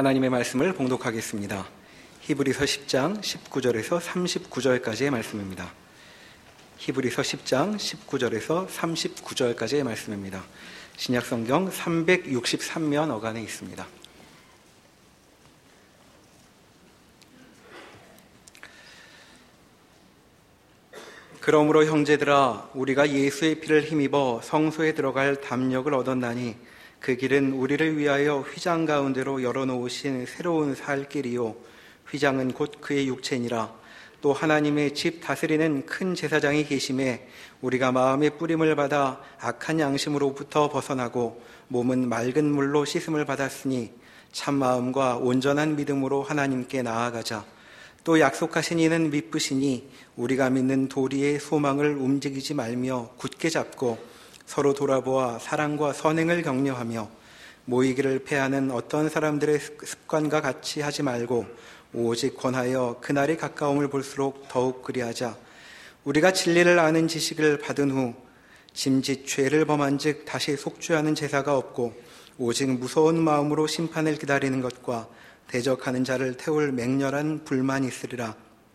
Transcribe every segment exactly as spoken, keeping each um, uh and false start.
하나님의 말씀을 봉독하겠습니다. 히브리서 십 장 십구 절에서 삼십구 절까지의 말씀입니다. 히브리서 십 장 십구 절에서 삼십구 절까지의 말씀입니다. 신약성경 삼백육십삼 면 어간에 있습니다. 그러므로 형제들아, 우리가 예수의 피를 힘입어 성소에 들어갈 담력을 얻었나니 그 길은 우리를 위하여 휘장 가운데로 열어놓으신 새로운 살 길이요, 휘장은 곧 그의 육체니라. 또 하나님의 집 다스리는 큰 제사장이 계심에 우리가 마음의 뿌림을 받아 악한 양심으로부터 벗어나고 몸은 맑은 물로 씻음을 받았으니 참 마음과 온전한 믿음으로 하나님께 나아가자. 또 약속하신 이는 믿으시니 우리가 믿는 도리의 소망을 움직이지 말며 굳게 잡고 서로 돌아보아 사랑과 선행을 격려하며 모이기를 패하는 어떤 사람들의 습관과 같이 하지 말고 오직 권하여 그날이 가까움을 볼수록 더욱 그리하자. 우리가 진리를 아는 지식을 받은 후 짐짓 죄를 범한 즉 다시 속죄하는 제사가 없고 오직 무서운 마음으로 심판을 기다리는 것과 대적하는 자를 태울 맹렬한 불만이 있으리라.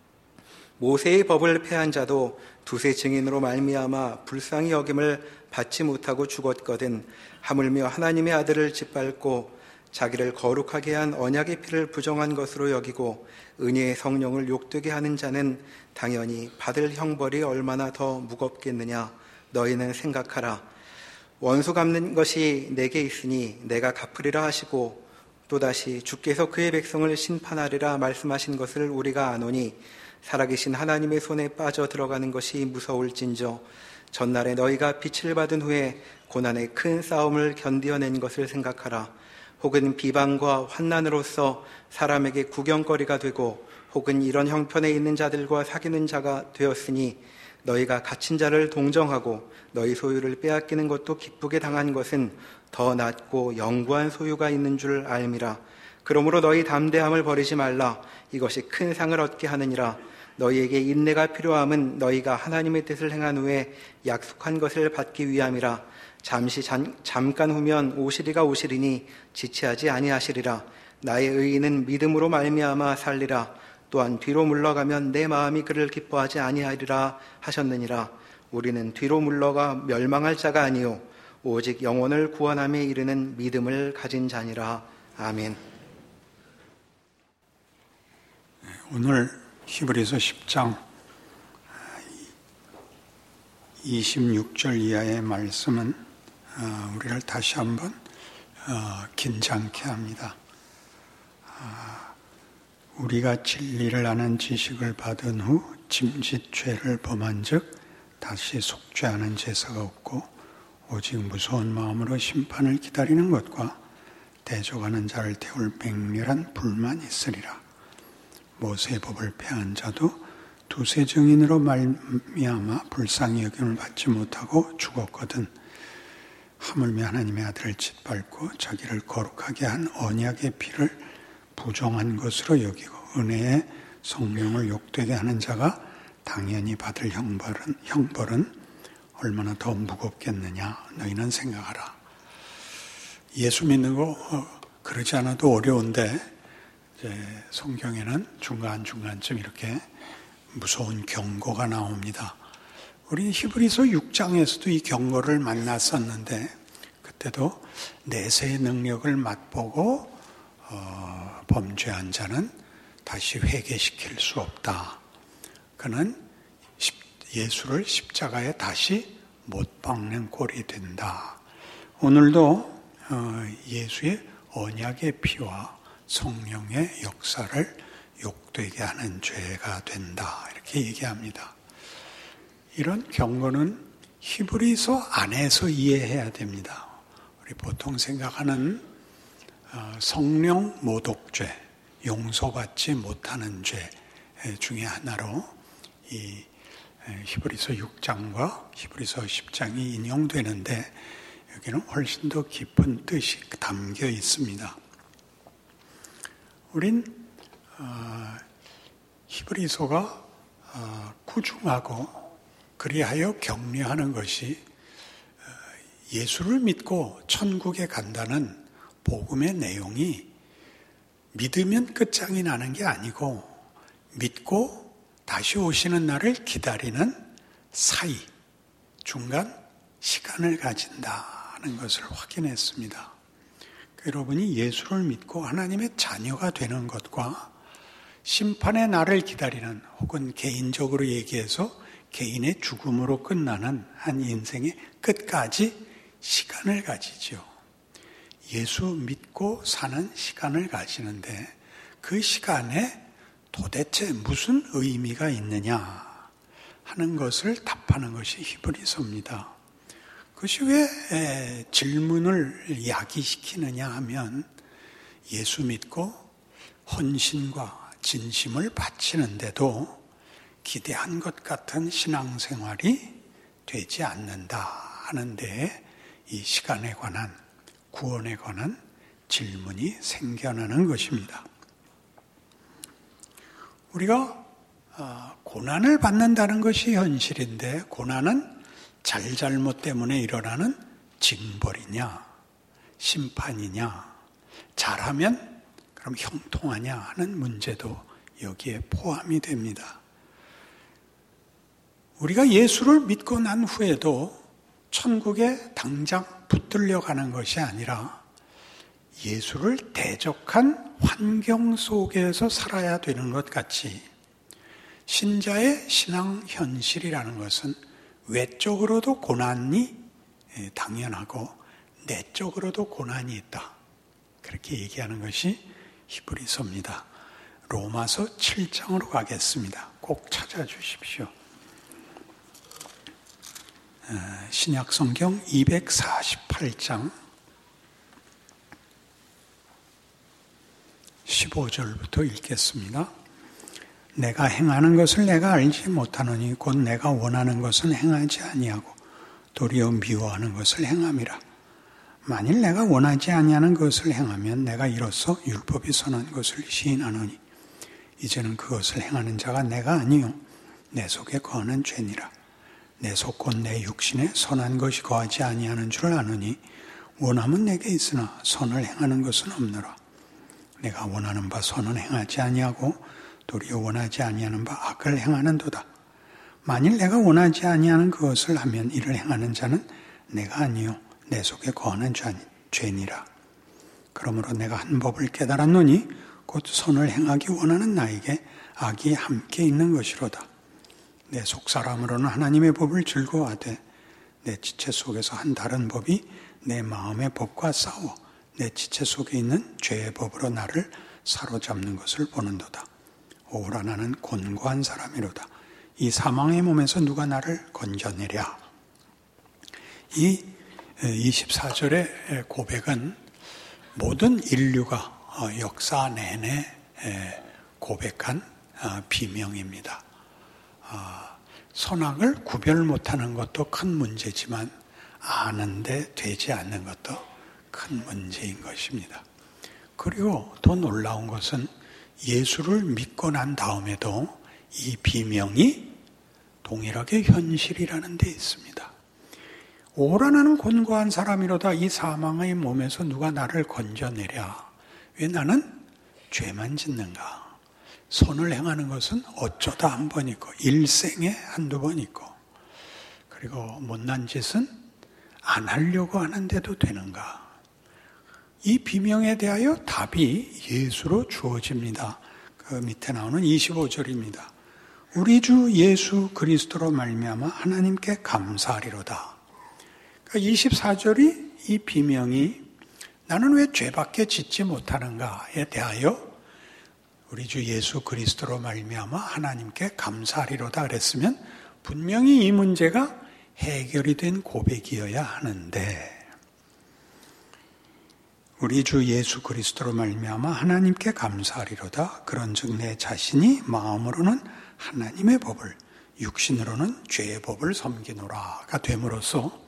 모세의 법을 폐한 자도 두세 증인으로 말미암아 불쌍히 여김을 받지 못하고 죽었거든 하물며 하나님의 아들을 짓밟고 자기를 거룩하게 한 언약의 피를 부정한 것으로 여기고 은혜의 성령을 욕되게 하는 자는 당연히 받을 형벌이 얼마나 더 무겁겠느냐. 너희는 생각하라. 원수 갚는 것이 내게 있으니 내가 갚으리라 하시고 또다시 주께서 그의 백성을 심판하리라 말씀하신 것을 우리가 아노니 살아계신 하나님의 손에 빠져 들어가는 것이 무서울진저 전날에 너희가 빛을 받은 후에 고난의 큰 싸움을 견디어낸 것을 생각하라. 혹은 비방과 환난으로서 사람에게 구경거리가 되고 혹은 이런 형편에 있는 자들과 사귀는 자가 되었으니 너희가 갇힌 자를 동정하고 너희 소유를 빼앗기는 것도 기쁘게 당한 것은 더 낫고 영구한 소유가 있는 줄 알미라. 그러므로 너희 담대함을 버리지 말라. 이것이 큰 상을 얻게 하느니라. 너희에게 인내가 필요함은 너희가 하나님의 뜻을 행한 후에 약속한 것을 받기 위함이라. 잠시 잠, 잠깐 후면 오시리가 오시리니 지체하지 아니하시리라. 나의 의인은 믿음으로 말미암아 살리라. 또한 뒤로 물러가면 내 마음이 그를 기뻐하지 아니하리라 하셨느니라. 우리는 뒤로 물러가 멸망할 자가 아니요 오직 영혼을 구원함에 이르는 믿음을 가진 자니라. 아멘. 오늘 히브리서 십 장 이십육 절 이하의 말씀은 우리를 다시 한번 긴장케 합니다. 우리가 진리를 아는 지식을 받은 후 짐짓 죄를 범한 즉 다시 속죄하는 제사가 없고 오직 무서운 마음으로 심판을 기다리는 것과 대적하는 자를 태울 맹렬한 불만이 있으리라. 모세의 법을 폐한 자도 두세 증인으로 말미암아 불쌍히 여김을 받지 못하고 죽었거든 하물며 하나님의 아들을 짓밟고 자기를 거룩하게 한 언약의 피를 부정한 것으로 여기고 은혜의 성령을 욕되게 하는 자가 당연히 받을 형벌은, 형벌은 얼마나 더 무겁겠느냐. 너희는 생각하라. 예수 믿는 거 어, 그러지 않아도 어려운데 이제 성경에는 중간중간쯤 이렇게 무서운 경고가 나옵니다. 우리 히브리서 육 장에서도 이 경고를 만났었는데 그때도 내세의 능력을 맛보고 어, 범죄한 자는 다시 회개시킬 수 없다. 그는 예수를 십자가에 다시 못 박는 꼴이 된다. 오늘도 어, 예수의 언약의 피와 성령의 역사를 욕되게 하는 죄가 된다. 이렇게 얘기합니다. 이런 경고는 히브리서 안에서 이해해야 됩니다. 우리 보통 생각하는 성령 모독죄, 용서받지 못하는 죄 중에 하나로 이 히브리서 육 장과 히브리서 십 장이 인용되는데 여기는 훨씬 더 깊은 뜻이 담겨 있습니다. 우린 어, 히브리서가 어, 구중하고 그리하여 격려하는 것이 예수를 믿고 천국에 간다는 복음의 내용이 믿으면 끝장이 나는 게 아니고 믿고 다시 오시는 날을 기다리는 사이, 중간 시간을 가진다는 것을 확인했습니다. 여러분이 예수를 믿고 하나님의 자녀가 되는 것과 심판의 날을 기다리는, 혹은 개인적으로 얘기해서 개인의 죽음으로 끝나는 한 인생의 끝까지 시간을 가지죠. 예수 믿고 사는 시간을 가지는데 그 시간에 도대체 무슨 의미가 있느냐 하는 것을 답하는 것이 히브리서입니다. 그것이 왜 질문을 야기시키느냐 하면 예수 믿고 헌신과 진심을 바치는데도 기대한 것 같은 신앙생활이 되지 않는다 하는데 이 시간에 관한, 구원에 관한 질문이 생겨나는 것입니다. 우리가 고난을 받는다는 것이 현실인데 고난은 잘잘못 때문에 일어나는 징벌이냐, 심판이냐, 잘하면 그럼 형통하냐 하는 문제도 여기에 포함이 됩니다. 우리가 예수를 믿고 난 후에도 천국에 당장 붙들려 가는 것이 아니라 예수를 대적한 환경 속에서 살아야 되는 것 같이 신자의 신앙 현실이라는 것은 외적으로도 고난이 당연하고 내적으로도 고난이 있다. 그렇게 얘기하는 것이 히브리서입니다. 로마서 칠 장으로 가겠습니다. 꼭 찾아주십시오. 신약성경 이백사십팔 장 십오 절부터 읽겠습니다. 내가 행하는 것을 내가 알지 못하노니 곧 내가 원하는 것은 행하지 아니하고 도리어 미워하는 것을 행함이라. 만일 내가 원하지 아니하는 것을 행하면 내가 이로써 율법이 선한 것을 시인하노니 이제는 그것을 행하는 자가 내가 아니요 내 속에 거하는 죄니라. 내 속 곧 내 육신에 선한 것이 거하지 아니하는 줄 아노니 원함은 내게 있으나 선을 행하는 것은 없노라. 내가 원하는 바 선은 행하지 아니하고 도리어 원하지 아니하는 바 악을 행하는도다. 만일 내가 원하지 아니하는 그것을 하면 이를 행하는 자는 내가 아니요 내 속에 거하는 죄니라. 그러므로 내가 한 법을 깨달았노니 곧 선을 행하기 원하는 나에게 악이 함께 있는 것이로다. 내 속사람으로는 하나님의 법을 즐거워하되 내 지체 속에서 한 다른 법이 내 마음의 법과 싸워 내 지체 속에 있는 죄의 법으로 나를 사로잡는 것을 보는도다. 오라 나는 곤고한 사람이로다. 이 사망의 몸에서 누가 나를 건져내랴. 이 이십사 절의 고백은 모든 인류가 역사 내내 고백한 비명입니다. 선악을 구별 못하는 것도 큰 문제지만 아는데 되지 않는 것도 큰 문제인 것입니다. 그리고 더 놀라운 것은 예수를 믿고 난 다음에도 이 비명이 동일하게 현실이라는 데 있습니다. 오라 나는 곤고한 사람이로다. 이 사망의 몸에서 누가 나를 건져내랴. 왜 나는 죄만 짓는가? 선을 행하는 것은 어쩌다 한 번 있고 일생에 한두 번 있고 그리고 못난 짓은 안 하려고 하는데도 되는가? 이 비명에 대하여 답이 예수로 주어집니다. 그 밑에 나오는 이십오 절입니다. 우리 주 예수 그리스도로 말미암아 하나님께 감사하리로다. 그러니까 이십사 절이 이 비명이 나는 왜 죄밖에 짓지 못하는가에 대하여 우리 주 예수 그리스도로 말미암아 하나님께 감사하리로다 그랬으면 분명히 이 문제가 해결이 된 고백이어야 하는데 우리 주 예수 그리스도로 말미암아 하나님께 감사하리로다. 그런즉 내 자신이 마음으로는 하나님의 법을 육신으로는 죄의 법을 섬기노라가 됨으로써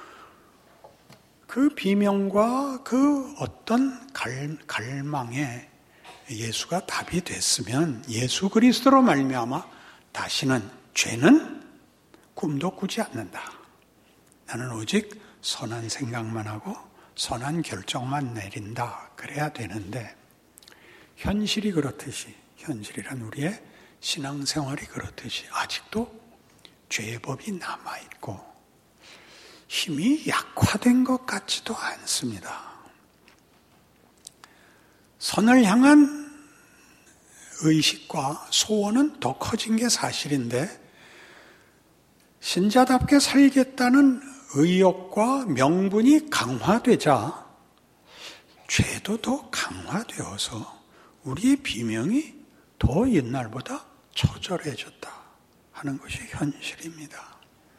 그 비명과 그 어떤 갈, 갈망에 예수가 답이 됐으면 예수 그리스도로 말미암아 다시는 죄는 꿈도 꾸지 않는다. 나는 오직 선한 생각만 하고 선한 결정만 내린다. 그래야 되는데 현실이 그렇듯이, 현실이란 우리의 신앙생활이 그렇듯이 아직도 죄의 법이 남아있고 힘이 약화된 것 같지도 않습니다. 선을 향한 의식과 소원은 더 커진 게 사실인데 신자답게 살겠다는 의욕과 명분이 강화되자 죄도 더 강화되어서 우리의 비명이 더 옛날보다 처절해졌다 하는 것이 현실입니다.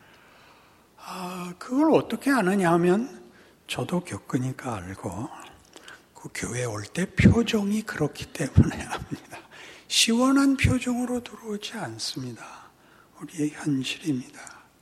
아, 그걸 어떻게 아느냐 하면 저도 겪으니까 알고 그 교회 올 때 표정이 그렇기 때문에 압니다. 시원한 표정으로 들어오지 않습니다. 우리의 현실입니다.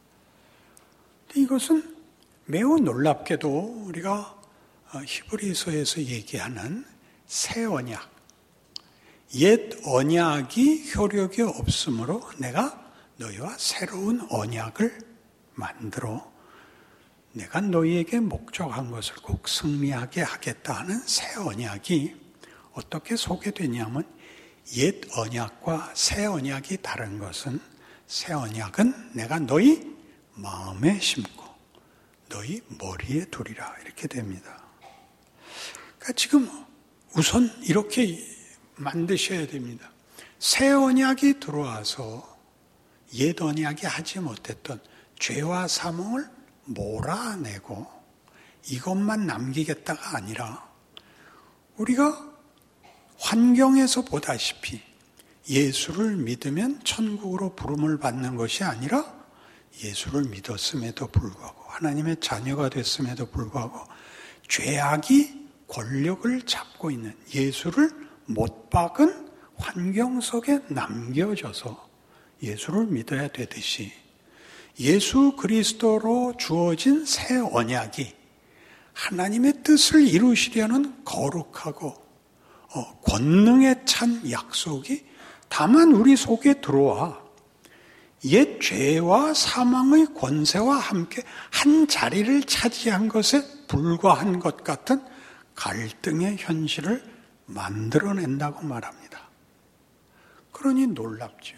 이것은 매우 놀랍게도 우리가 히브리서에서 얘기하는 새 언약, 옛 언약이 효력이 없으므로 내가 너희와 새로운 언약을 만들어 내가 너희에게 목적한 것을 꼭 승리하게 하겠다 하는 새 언약이 어떻게 소개되냐면 옛 언약과 새 언약이 다른 것은 새 언약은 내가 너희 마음에 심고 너희 머리에 두리라 이렇게 됩니다. 그러니까 지금 우선 이렇게 만드셔야 됩니다. 새 언약이 들어와서 옛 언약이 하지 못했던 죄와 사망을 몰아내고 이것만 남기겠다가 아니라 우리가 환경에서 보다시피 예수를 믿으면 천국으로 부름을 받는 것이 아니라 예수를 믿었음에도 불구하고 하나님의 자녀가 됐음에도 불구하고 죄악이 권력을 잡고 있는 예수를 못 박은 환경 속에 남겨져서 예수를 믿어야 되듯이 예수 그리스도로 주어진 새 언약이 하나님의 뜻을 이루시려는 거룩하고 어, 권능에 찬 약속이 다만 우리 속에 들어와 옛 죄와 사망의 권세와 함께 한 자리를 차지한 것에 불과한 것 같은 갈등의 현실을 만들어낸다고 말합니다. 그러니 놀랍죠.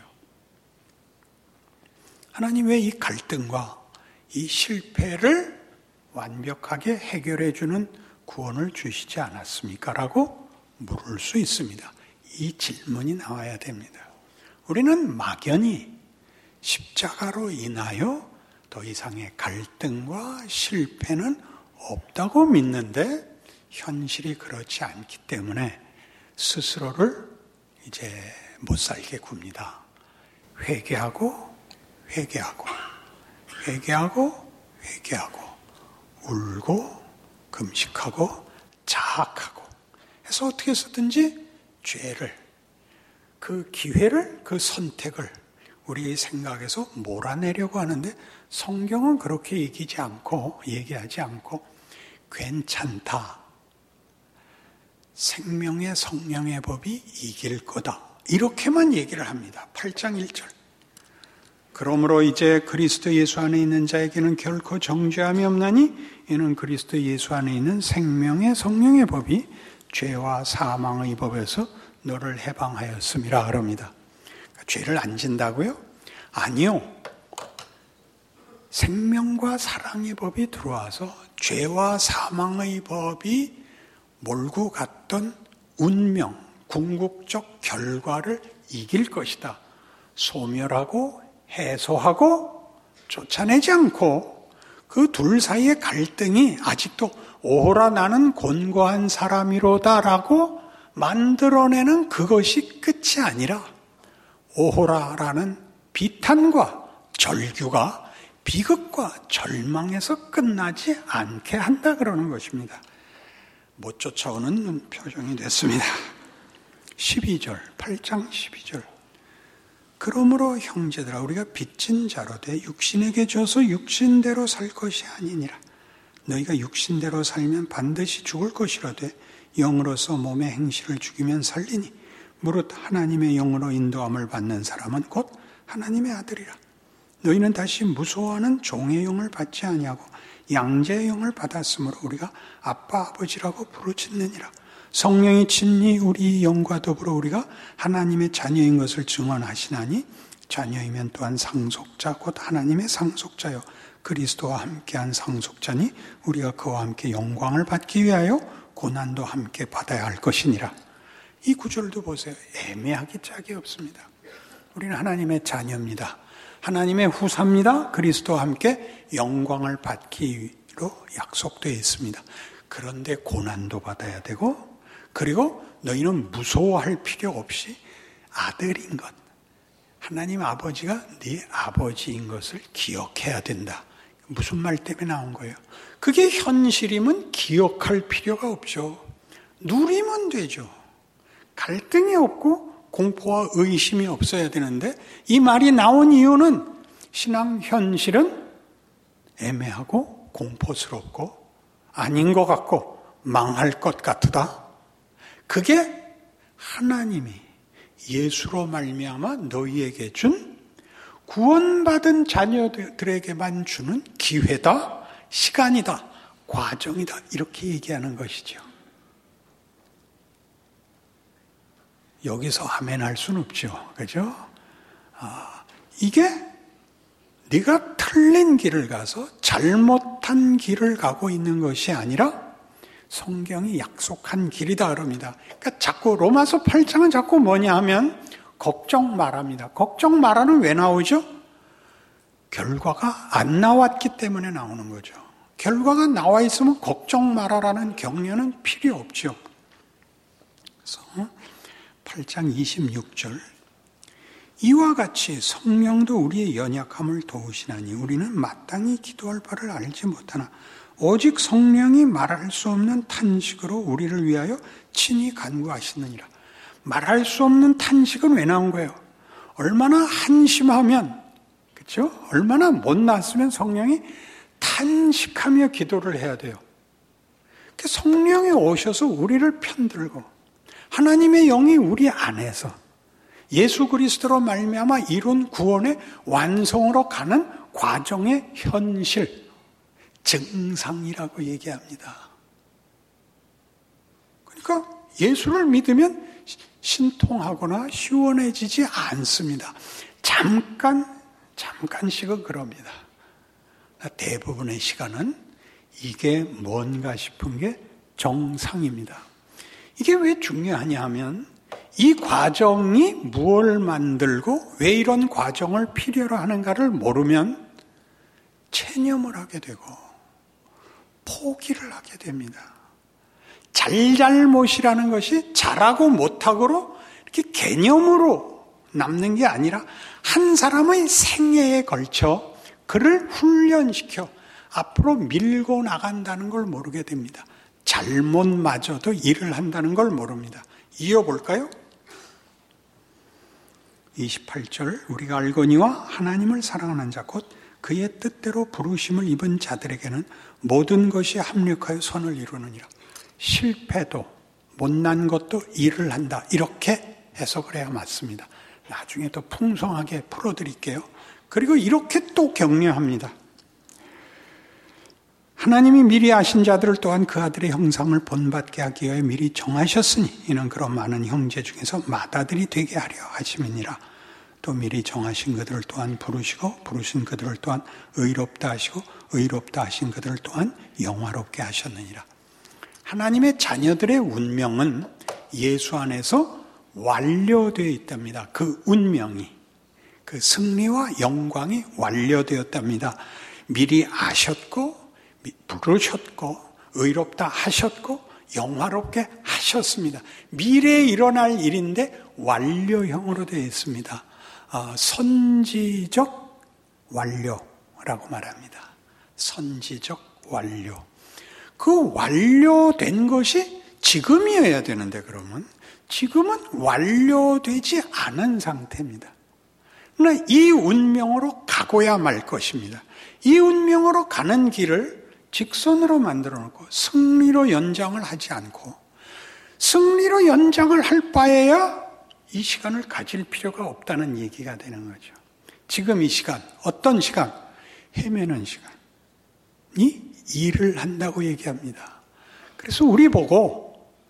하나님 왜 이 갈등과 이 실패를 완벽하게 해결해 주는 구원을 주시지 않았습니까? 라고 물을 수 있습니다. 이 질문이 나와야 됩니다. 우리는 막연히 십자가로 인하여 더 이상의 갈등과 실패는 없다고 믿는데 현실이 그렇지 않기 때문에 스스로를 이제 못 살게 굽니다. 회개하고 회개하고 회개하고 회개하고 울고 금식하고 자학하고 해서 어떻게 해서든지 죄를 그 기회를 그 선택을 우리 생각에서 몰아내려고 하는데 성경은 그렇게 얘기하지 않고 얘기하지 않고 괜찮다. 생명의 성령의 법이 이길 거다. 이렇게만 얘기를 합니다. 팔 장 일 절. 그러므로 이제 그리스도 예수 안에 있는 자에게는 결코 정죄함이 없나니 이는 그리스도 예수 안에 있는 생명의 성령의 법이 죄와 사망의 법에서 너를 해방하였음이라 그럽니다. 그러니까 죄를 안 진다고요? 아니요. 생명과 사랑의 법이 들어와서 죄와 사망의 법이 몰고 갔던 운명, 궁극적 결과를 이길 것이다. 소멸하고 해소하고 쫓아내지 않고 그 둘 사이의 갈등이 아직도 오호라 나는 곤고한 사람이로다라고 만들어내는 그것이 끝이 아니라 오호라라는 비탄과 절규가 비극과 절망에서 끝나지 않게 한다 그러는 것입니다. 못 쫓아오는 표정이 됐습니다. 십이 절, 팔 장 십이 절. 그러므로 형제들아 우리가 빚진 자로 돼 육신에게 줘서 육신대로 살 것이 아니니라. 너희가 육신대로 살면 반드시 죽을 것이로되 영으로서 몸의 행실을 죽이면 살리니 무릇 하나님의 영으로 인도함을 받는 사람은 곧 하나님의 아들이라. 너희는 다시 무소하는 종의 영을 받지 아니하고 양자의 영을 받았으므로 우리가 아빠 아버지라고 부르짖느니라. 성령이 친히 우리 영과 더불어 우리가 하나님의 자녀인 것을 증언하시나니 자녀이면 또한 상속자 곧 하나님의 상속자요 그리스도와 함께한 상속자니 우리가 그와 함께 영광을 받기 위하여 고난도 함께 받아야 할 것이니라. 이 구절도 보세요. 애매하기 짝이 없습니다. 우리는 하나님의 자녀입니다. 하나님의 후사입니다. 그리스도와 함께 영광을 받기로 약속되어 있습니다. 그런데 고난도 받아야 되고 그리고 너희는 무서워할 필요 없이 아들인 것, 하나님 아버지가 네 아버지인 것을 기억해야 된다. 무슨 말 때문에 나온 거예요? 그게 현실이면 기억할 필요가 없죠. 누리면 되죠. 갈등이 없고 공포와 의심이 없어야 되는데 이 말이 나온 이유는 신앙 현실은 애매하고 공포스럽고 아닌 것 같고 망할 것 같다. 그게 하나님이 예수로 말미암아 너희에게 준 구원받은 자녀들에게만 주는 기회다, 시간이다, 과정이다 이렇게 얘기하는 것이죠. 여기서 아멘 할 수는 없죠. 그죠? 아, 이게 네가 틀린 길을 가서 잘못한 길을 가고 있는 것이 아니라 성경이 약속한 길이다 그럽니다. 그러니까 자꾸 로마서 팔 장은 자꾸 뭐냐 하면 걱정 말합니다. 걱정 말아는 왜 나오죠? 결과가 안 나왔기 때문에 나오는 거죠. 결과가 나와 있으면 걱정 말아라는 격려는 필요 없죠. 그래서 팔 장 이십육 절 이와 같이 성령도 우리의 연약함을 도우시나니 우리는 마땅히 기도할 바를 알지 못하나 오직 성령이 말할 수 없는 탄식으로 우리를 위하여 친히 간구하시느니라. 말할 수 없는 탄식은 왜 나온 거예요? 얼마나 한심하면, 그렇죠? 얼마나 못났으면 성령이 탄식하며 기도를 해야 돼요. 성령이 오셔서 우리를 편들고 하나님의 영이 우리 안에서 예수 그리스도로 말미암아 이룬 구원의 완성으로 가는 과정의 현실, 증상이라고 얘기합니다. 그러니까 예수를 믿으면 신통하거나 시원해지지 않습니다. 잠깐, 잠깐씩은 그럽니다. 대부분의 시간은 이게 뭔가 싶은 게 정상입니다. 이게 왜 중요하냐 하면 이 과정이 무엇을 만들고 왜 이런 과정을 필요로 하는가를 모르면 체념을 하게 되고 포기를 하게 됩니다. 잘잘못이라는 것이 잘하고 못하고로 이렇게 개념으로 남는 게 아니라 한 사람의 생애에 걸쳐 그를 훈련시켜 앞으로 밀고 나간다는 걸 모르게 됩니다. 잘못마저도 일을 한다는 걸 모릅니다. 이어볼까요? 이십팔 절 우리가 알거니와 하나님을 사랑하는 자 곧 그의 뜻대로 부르심을 입은 자들에게는 모든 것이 합력하여 선을 이루느니라. 실패도 못난 것도 일을 한다. 이렇게 해석을 해야 맞습니다. 나중에 더 풍성하게 풀어드릴게요. 그리고 이렇게 또 격려합니다. 하나님이 미리 아신 자들을 또한 그 아들의 형상을 본받게 하기 위해 미리 정하셨으니 이는 그런 많은 형제 중에서 맏아들이 되게 하려 하심이니라. 또 미리 정하신 그들을 또한 부르시고 부르신 그들을 또한 의롭다 하시고 의롭다 하신 그들을 또한 영화롭게 하셨느니라. 하나님의 자녀들의 운명은 예수 안에서 완료되어 있답니다. 그 운명이, 그 승리와 영광이 완료되었답니다. 미리 아셨고 부르셨고 의롭다 하셨고 영화롭게 하셨습니다. 미래에 일어날 일인데 완료형으로 되어 있습니다. 어, 선지적 완료라고 말합니다. 선지적 완료. 그 완료된 것이 지금이어야 되는데 그러면 지금은 완료되지 않은 상태입니다. 그러나 이 운명으로 가고야 말 것입니다. 이 운명으로 가는 길을 직선으로 만들어 놓고 승리로 연장을 하지 않고 승리로 연장을 할 바에야 이 시간을 가질 필요가 없다는 얘기가 되는 거죠. 지금 이 시간, 어떤 시간? 헤매는 시간이 일을 한다고 얘기합니다. 그래서 우리 보고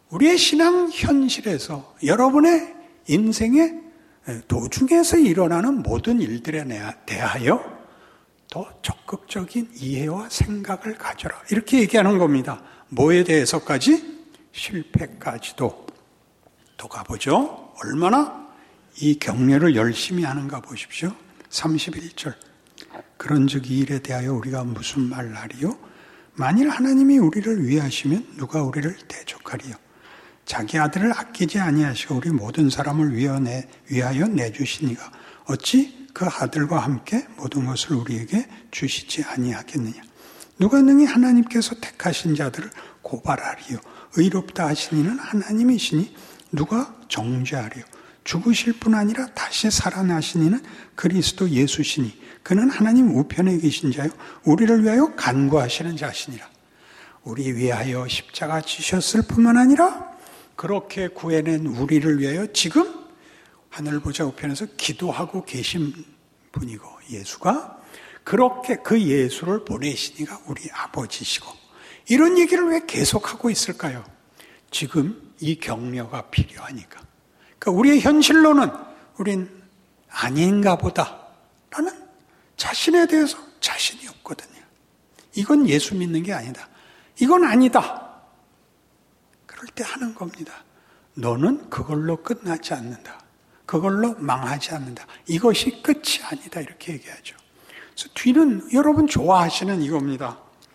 우리의 신앙 현실에서 여러분의 인생의 도중에서 일어나는 모든 일들에 대하여 더 적극적인 이해와 생각을 가져라. 이렇게 얘기하는 겁니다. 뭐에 대해서까지? 실패까지도. 또 가보죠. 얼마나 이 격려를 열심히 하는가 보십시오. 삼십일 절. 그런즉 이 일에 대하여 우리가 무슨 말 하리요? 만일 하나님이 우리를 위하시면 누가 우리를 대적하리요? 자기 아들을 아끼지 아니하시고 우리 모든 사람을 위하여 내주시니가 어찌 그 아들과 함께 모든 것을 우리에게 주시지 아니하겠느냐? 누가 능히 하나님께서 택하신 자들을 고발하리요? 의롭다 하신 이는 하나님이시니 누가 정죄하리요? 죽으실 뿐 아니라 다시 살아나신 이는 그리스도 예수시니 그는 하나님 우편에 계신 자요 우리를 위하여 간구하시는 자시니라. 우리 위하여 십자가 지셨을 뿐만 아니라 그렇게 구해낸 우리를 위하여 지금 하늘 보좌 우편에서 기도하고 계신 분이고 예수가 그렇게 그 예수를 보내시니가 우리 아버지시고 이런 얘기를 왜 계속하고 있을까요? 지금 이 격려가 필요하니까. 그러니까 우리의 현실로는 우린 아닌가 보다 라는 자신에 대해서 자신이 없거든요. 이건 예수 믿는 게 아니다. 이건 아니다. 그럴 때 하는 겁니다. 너는 그걸로 끝나지 않는다. 그걸로 망하지 않는다. 이것이 끝이 아니다. 이렇게 얘기하죠. 그래서 뒤는 여러분 좋아하시는 이겁니다.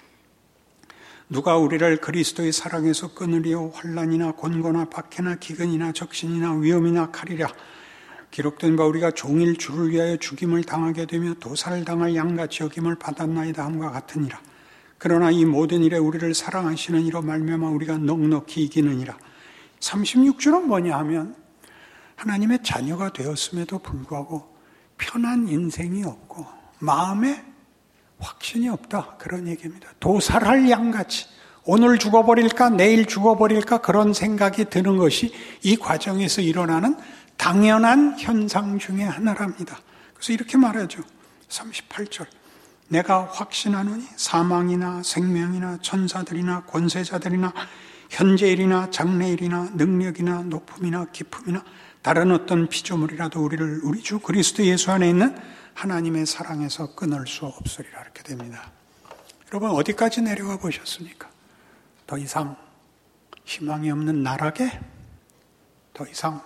누가 우리를 그리스도의 사랑에서 끊으리요? 환난이나 곤고나 박해나 기근이나 적신이나 위험이나 칼이랴. 기록된 바 우리가 종일 주를 위하여 죽임을 당하게 되며 도살을 당할 양같이 여김을 받았나이다 함과 같으니라. 그러나 이 모든 일에 우리를 사랑하시는 이로 말미암아 우리가 넉넉히 이기느니라. 삼십육 절은 뭐냐 하면 하나님의 자녀가 되었음에도 불구하고 편한 인생이 없고 마음에 확신이 없다. 그런 얘기입니다. 도살할 양같이 오늘 죽어버릴까 내일 죽어버릴까 그런 생각이 드는 것이 이 과정에서 일어나는 당연한 현상 중에 하나랍니다. 그래서 이렇게 말하죠. 삼십팔 절. 내가 확신하노니 사망이나 생명이나 천사들이나 권세자들이나 현재일이나 장래일이나 능력이나 높음이나 기품이나 다른 어떤 피조물이라도 우리를 우리 주 그리스도 예수 안에 있는 하나님의 사랑에서 끊을 수 없으리라. 이렇게 됩니다. 여러분 어디까지 내려가 보셨습니까? 더 이상 희망이 없는 나락에 더 이상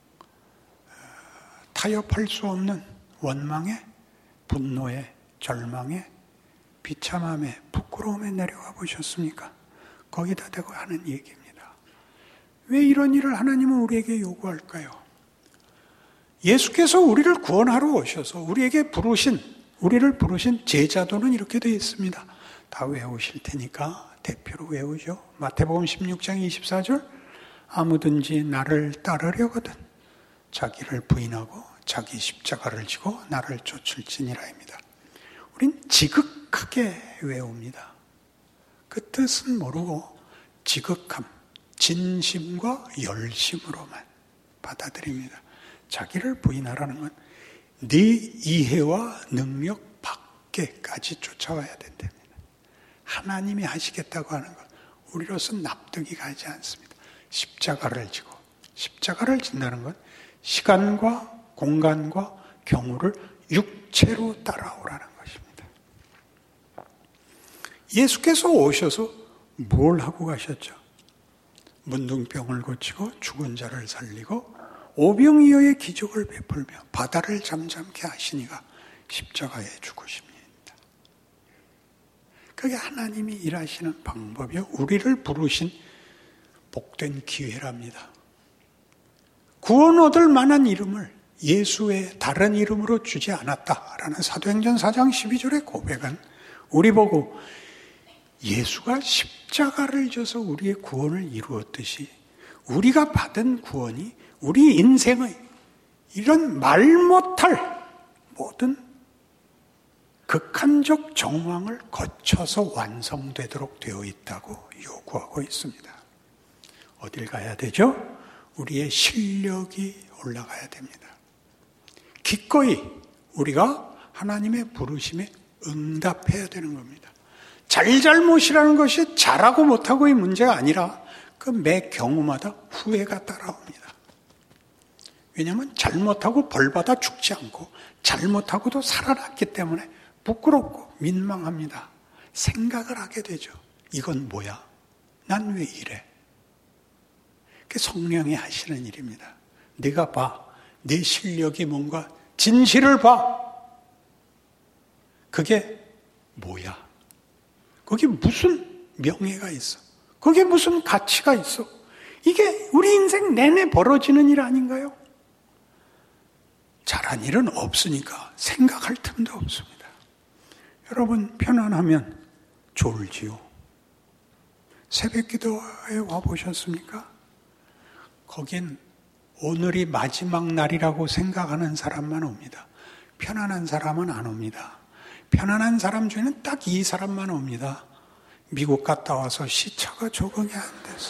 타협할 수 없는 원망에 분노에 절망에 비참함에 부끄러움에 내려가 보셨습니까? 거기다 대고 하는 얘기입니다. 왜 이런 일을 하나님은 우리에게 요구할까요? 예수께서 우리를 구원하러 오셔서 우리에게 부르신, 우리를 부르신 제자도는 이렇게 되어 있습니다. 다 외우실 테니까 대표로 외우죠. 마태복음 십육 장 이십사 절. 아무든지 나를 따르려거든 자기를 부인하고 자기 십자가를 지고 나를 쫓을지니라입니다. 우린 지극하게 외웁니다. 그 뜻은 모르고 지극함, 진심과 열심으로만 받아들입니다. 자기를 부인하라는 건 네 이해와 능력 밖에까지 쫓아와야 된답니다. 하나님이 하시겠다고 하는 건 우리로서는 납득이 가지 않습니다. 십자가를 지고 십자가를 진다는 건 시간과 공간과 경우를 육체로 따라오라는 것입니다. 예수께서 오셔서 뭘 하고 가셨죠? 문둥병을 고치고 죽은 자를 살리고 오병이어의 기적을 베풀며 바다를 잠잠케 하시니가 십자가에 죽으십니다. 그게 하나님이 일하시는 방법이요. 우리를 부르신 복된 기회랍니다. 구원 얻을 만한 이름을 예수의 다른 이름으로 주지 않았다라는 사도행전 사 장 십이 절의 고백은 우리 보고 예수가 십자가를 져서 우리의 구원을 이루었듯이 우리가 받은 구원이 우리 인생의 이런 말 못할 모든 극한적 정황을 거쳐서 완성되도록 되어 있다고 요구하고 있습니다. 어딜 가야 되죠? 우리의 실력이 올라가야 됩니다. 기꺼이 우리가 하나님의 부르심에 응답해야 되는 겁니다. 잘잘못이라는 것이 잘하고 못하고의 문제가 아니라 그 그 매 경우마다 후회가 따라옵니다. 왜냐하면 잘못하고 벌받아 죽지 않고 잘못하고도 살아났기 때문에 부끄럽고 민망합니다. 생각을 하게 되죠. 이건 뭐야? 난 왜 이래? 그게 성령이 하시는 일입니다. 네가 봐. 내 실력이 뭔가 진실을 봐. 그게 뭐야? 거기 무슨 명예가 있어? 거기에 무슨 가치가 있어? 이게 우리 인생 내내 벌어지는 일 아닌가요? 잘한 일은 없으니까 생각할 틈도 없습니다. 여러분 편안하면 졸지요. 새벽 기도에 와보셨습니까? 거긴 오늘이 마지막 날이라고 생각하는 사람만 옵니다. 편안한 사람은 안 옵니다. 편안한 사람 중에는 딱 이 사람만 옵니다. 미국 갔다 와서 시차가 적응이 안 돼서.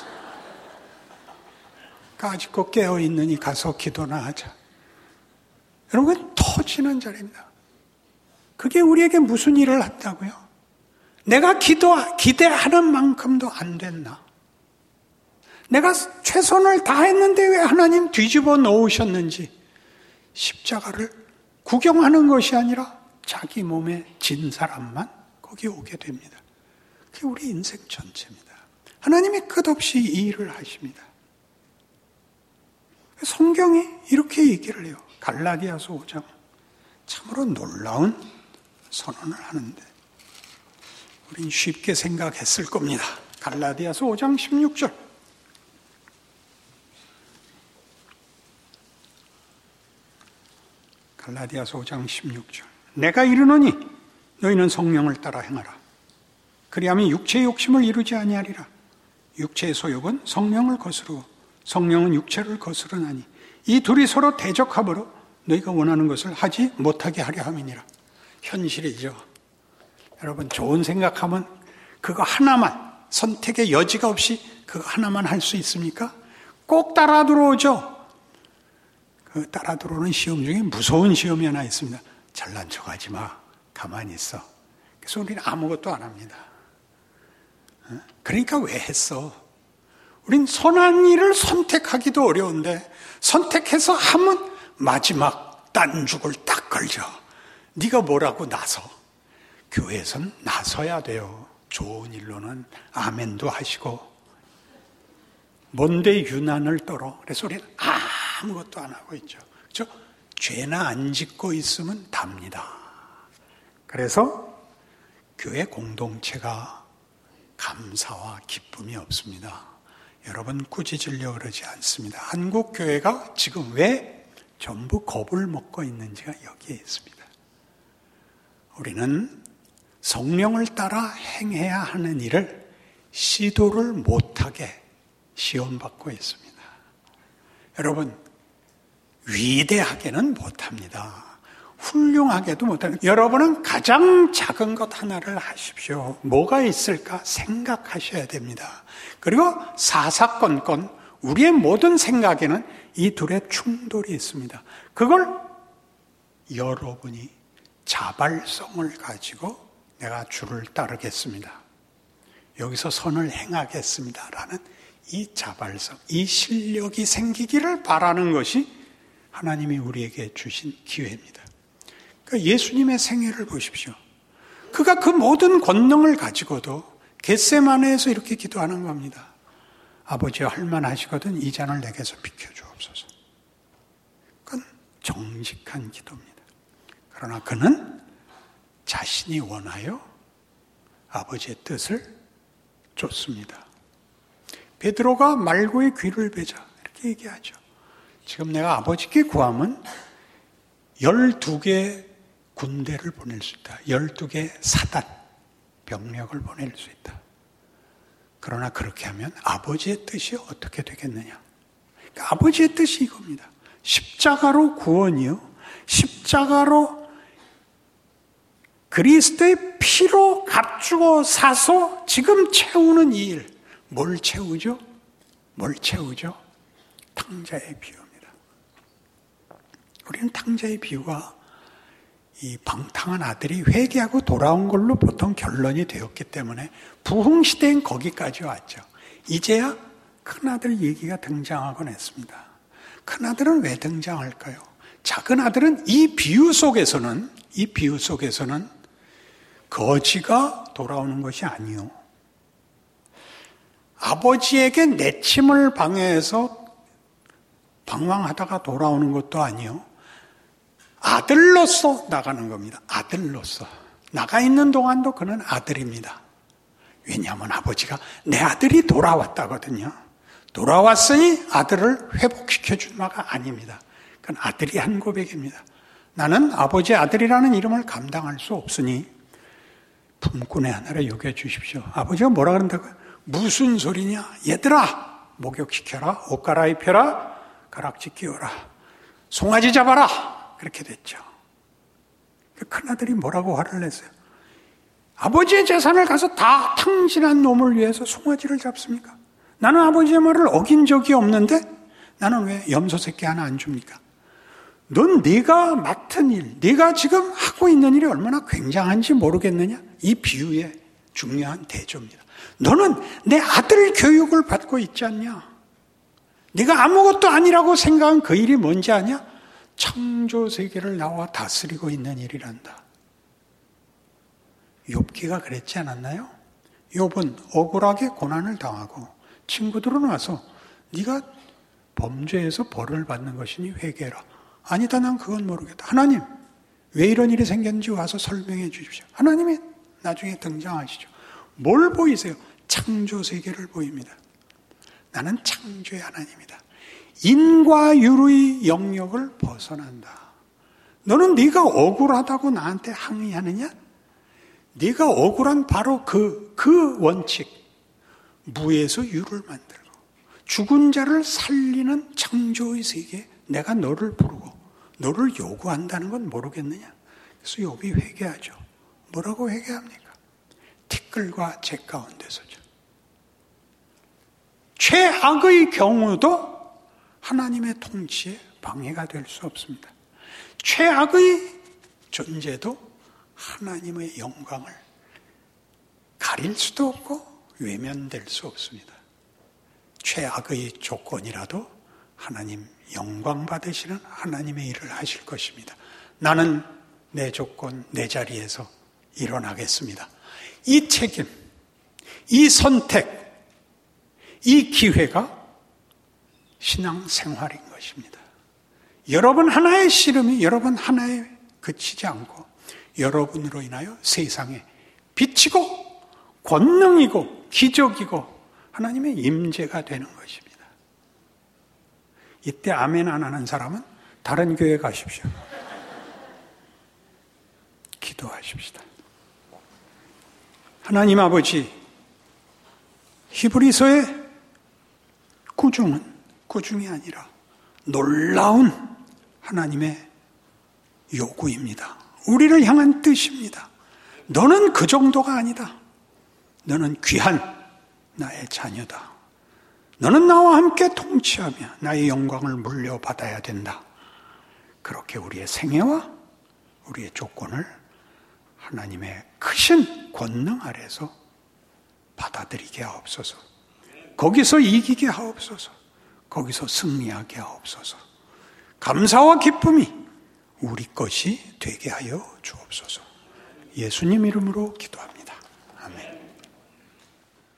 아직도 깨어있느니 가서 기도나 하자. 여러분, 터지는 자리입니다. 그게 우리에게 무슨 일을 한다고요? 내가 기도, 기대하는 만큼도 안 됐나? 내가 최선을 다했는데 왜 하나님 뒤집어 놓으셨는지 십자가를 구경하는 것이 아니라 자기 몸에 진 사람만 거기 오게 됩니다. 그게 우리 인생 전체입니다. 하나님이 끝없이 이 일을 하십니다. 성경이 이렇게 얘기를 해요. 갈라디아서 오 장. 참으로 놀라운 선언을 하는데 우린 쉽게 생각했을 겁니다. 갈라디아서 오 장 십육 절. 갈라디아서 오 장 십육 절. 내가 이르노니 너희는 성령을 따라 행하라. 그리하면 육체의 욕심을 이루지 아니하리라. 육체의 소욕은 성령을 거스르고 성령은 육체를 거스르나니 이 둘이 서로 대적하므로 너희가 원하는 것을 하지 못하게 하려 함이니라. 현실이죠. 여러분 좋은 생각하면 그거 하나만 선택의 여지가 없이 그거 하나만 할 수 있습니까? 꼭 따라 들어오죠. 그 따라 들어오는 시험 중에 무서운 시험이 하나 있습니다. 잘난 척하지 마. 가만히 있어. 그래서 우리는 아무것도 안 합니다. 그러니까 왜 했어? 우린 선한 일을 선택하기도 어려운데 선택해서 하면 마지막 딴죽을 딱 걸죠. 네가 뭐라고 나서. 교회에선 나서야 돼요. 좋은 일로는 아멘도 하시고 뭔데 유난을 떨어. 그래서 우리는 아무것도 안 하고 있죠. 그렇죠? 죄나 안 짓고 있으면 답니다. 그래서 교회 공동체가 감사와 기쁨이 없습니다. 여러분 꾸짖으려고 그러지 않습니다. 한국 교회가 지금 왜 전부 겁을 먹고 있는지가 여기에 있습니다. 우리는 성령을 따라 행해야 하는 일을 시도를 못하게 시험받고 있습니다. 여러분 위대하게는 못합니다. 훌륭하게도 못합니다. 여러분은 가장 작은 것 하나를 하십시오. 뭐가 있을까 생각하셔야 됩니다. 그리고 사사건건 우리의 모든 생각에는 이 둘의 충돌이 있습니다. 그걸 여러분이 자발성을 가지고 내가 주를 따르겠습니다. 여기서 선을 행하겠습니다. 라는 이 자발성, 이 실력이 생기기를 바라는 것이 하나님이 우리에게 주신 기회입니다. 그러니까 예수님의 생애를 보십시오. 그가 그 모든 권능을 가지고도 겟세마네에서 이렇게 기도하는 겁니다. 아버지여 할만하시거든 이 잔을 내게서 비켜주옵소서. 그건 정직한 기도입니다. 그러나 그는 자신이 원하여 아버지의 뜻을 쫓습니다. 베드로가 말고의 귀를 베자 이렇게 얘기하죠. 지금 내가 아버지께 구하면 열두 개 군대를 보낼 수 있다. 열두 개 사단, 병력을 보낼 수 있다. 그러나 그렇게 하면 아버지의 뜻이 어떻게 되겠느냐. 그러니까 아버지의 뜻이 이겁니다. 십자가로 구원이요. 십자가로 그리스도의 피로 값주고 사서 지금 채우는 이 일. 뭘 채우죠? 뭘 채우죠? 탕자의 비유입니다. 우리는 탕자의 비유가 이 방탕한 아들이 회개하고 돌아온 걸로 보통 결론이 되었기 때문에 부흥시대엔 거기까지 왔죠. 이제야 큰아들 얘기가 등장하곤 했습니다. 큰아들은 왜 등장할까요? 작은 아들은 이 비유 속에서는 이 비유 속에서는 거지가 돌아오는 것이 아니요. 아버지에게 내침을 방해해서 방황하다가 돌아오는 것도 아니요. 아들로서 나가는 겁니다. 아들로서. 나가 있는 동안도 그는 아들입니다. 왜냐하면 아버지가 내 아들이 돌아왔다거든요. 돌아왔으니 아들을 회복시켜준 바가 아닙니다. 그건 아들이 한 고백입니다. 나는 아버지의 아들이라는 이름을 감당할 수 없으니 품꾼의 하나를 여겨주십시오. 아버지가 뭐라 그런다고요? 무슨 소리냐? 얘들아, 목욕시켜라, 옷 갈아입혀라, 가락지 끼워라, 송아지 잡아라. 그렇게 됐죠. 큰아들이 뭐라고 화를 냈어요? 아버지의 재산을 가서 다 탕진한 놈을 위해서 송아지를 잡습니까? 나는 아버지의 말을 어긴 적이 없는데 나는 왜 염소 새끼 하나 안 줍니까? 넌 네가 맡은 일, 네가 지금 하고 있는 일이 얼마나 굉장한지 모르겠느냐? 이 비유의 중요한 대조입니다. 너는 내 아들 교육을 받고 있지 않냐? 네가 아무것도 아니라고 생각한 그 일이 뭔지 아냐? 창조 세계를 나와 다스리고 있는 일이란다. 욥기가 그랬지 않았나요? 욥은 억울하게 고난을 당하고 친구들은 와서 네가 범죄해서 벌을 받는 것이니 회개해라. 아니다, 난 그건 모르겠다. 하나님, 왜 이런 일이 생겼는지 와서 설명해 주십시오. 하나님이 나중에 등장하시죠. 뭘 보이세요? 창조 세계를 보입니다. 나는 창조의 하나님이다. 인과 유의 영역을 벗어난다. 너는 네가 억울하다고 나한테 항의하느냐? 네가 억울한 바로 그, 그 원칙. 무에서 유를 만들고 죽은 자를 살리는 창조의 세계에 내가 너를 부르고 너를 요구한다는 건 모르겠느냐? 그래서 욥이 회개하죠. 뭐라고 회개합니까? 티끌과 재 가운데서죠. 최악의 경우도 하나님의 통치에 방해가 될 수 없습니다. 최악의 존재도 하나님의 영광을 가릴 수도 없고 외면될 수 없습니다. 최악의 조건이라도 하나님 영광 받으시는 하나님의 일을 하실 것입니다. 나는 내 조건, 내 자리에서 일어나겠습니다. 이 책임, 이 선택, 이 기회가 신앙생활인 것입니다. 여러분 하나의 씨름이 여러분 하나에 그치지 않고 여러분으로 인하여 세상에 비치고 권능이고 기적이고 하나님의 임재가 되는 것입니다. 이때 아멘 안 하는 사람은 다른 교회 가십시오. 기도하십시다. 하나님 아버지, 히브리서의 꾸중은 꾸중이 아니라 놀라운 하나님의 요구입니다. 우리를 향한 뜻입니다. 너는 그 정도가 아니다. 너는 귀한 나의 자녀다. 너는 나와 함께 통치하며 나의 영광을 물려받아야 된다. 그렇게 우리의 생애와 우리의 조건을 하나님의 크신 권능 아래서 받아들이게 하옵소서. 거기서 이기게 하옵소서. 거기서 승리하게 하옵소서. 감사와 기쁨이 우리 것이 되게 하여 주옵소서. 예수님 이름으로 기도합니다. 아멘.